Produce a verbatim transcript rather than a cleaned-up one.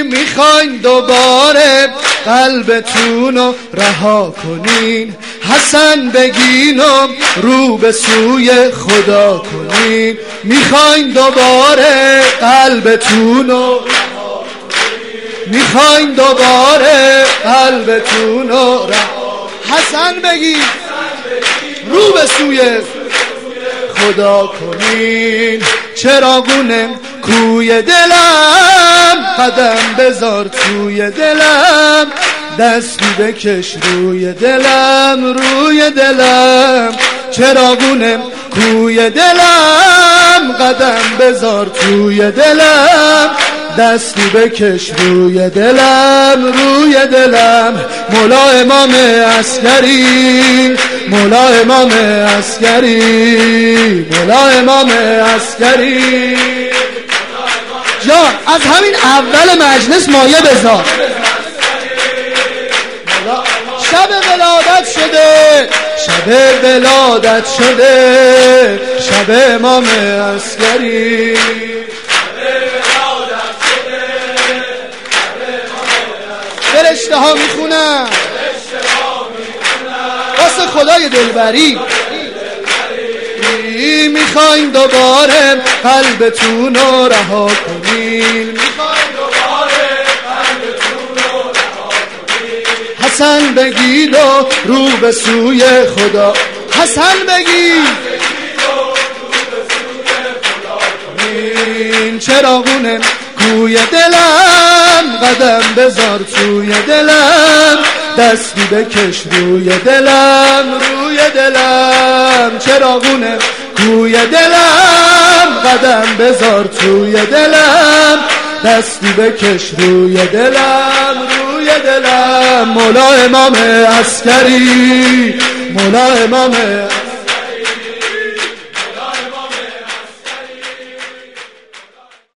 میخواین دوباره قلبتون رو رها کنین، حسن بگین و رو به سوی خدا کنین. میخواین دوباره قلبتون رو رها کنین، میخواین دوباره قلبتون رو رها، حسن بگین رو به سوی خدا کنین. چراغونه کوی دلم، قدم بذار توی دلم، دستی بکش روی دلم، روی دلم. چراغونه کوی دلم، قدم بذار توی دلم، دستی بکش روی دلم، روی دلم. مولا امام عسکری، مولا امام عسکری، مولا امام عسکری. جان از همین اول مجلس مایه بذار. شب ولادت شده، شب ولادت شده، شب امام عسکری. فرشته ها میخونن واسه خدای دلبری. میخواین دوباره قلبتون رو رها کنین، میخواین دوباره قلبتون رو رها کنین. حسن بگید و رو به سوی خدا، حسن بگید چراغونه کوی دلم، قدم بذار توی دلم، دستی بکش روی دلم، روی دلم. چراغونه کوی دلم، قدم بذار توی دلم، دستی بکش روی دلم، روی دلم. مولا امام عسکری، مولا امام